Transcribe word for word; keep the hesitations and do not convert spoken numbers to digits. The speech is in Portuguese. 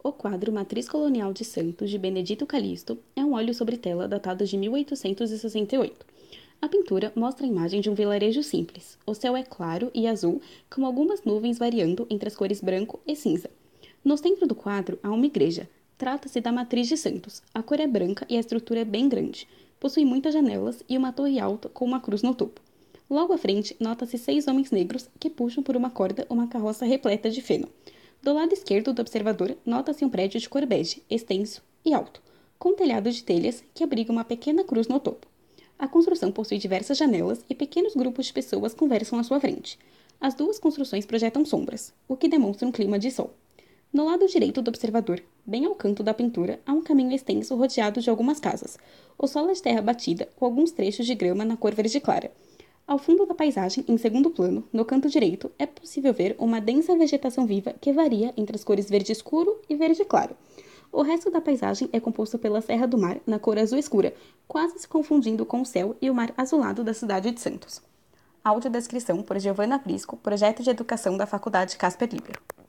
O quadro Matriz Colonial de Santos, de Benedito Calixto, é um óleo sobre tela datado de mil oitocentos e sessenta e oito. A pintura mostra a imagem de um vilarejo simples. O céu é claro e azul, com algumas nuvens variando entre as cores branco e cinza. No centro do quadro há uma igreja. Trata-se da Matriz de Santos. A cor é branca e a estrutura é bem grande. Possui muitas janelas e uma torre alta com uma cruz no topo. Logo à frente, nota-se seis homens negros que puxam por uma corda uma carroça repleta de feno. Do lado esquerdo do observador, nota-se um prédio de cor bege, extenso e alto, com telhado de telhas que abriga uma pequena cruz no topo. A construção possui diversas janelas e pequenos grupos de pessoas conversam à sua frente. As duas construções projetam sombras, o que demonstra um clima de sol. No lado direito do observador, bem ao canto da pintura, há um caminho extenso rodeado de algumas casas. O solo é de terra batida, com alguns trechos de grama na cor verde clara. Ao fundo da paisagem, em segundo plano, no canto direito, é possível ver uma densa vegetação viva que varia entre as cores verde escuro e verde claro. O resto da paisagem é composto pela Serra do Mar, na cor azul escura, quase se confundindo com o céu e o mar azulado da cidade de Santos. Audiodescrição por Giovanna Prisco, projeto de educação da Faculdade Casper Libero.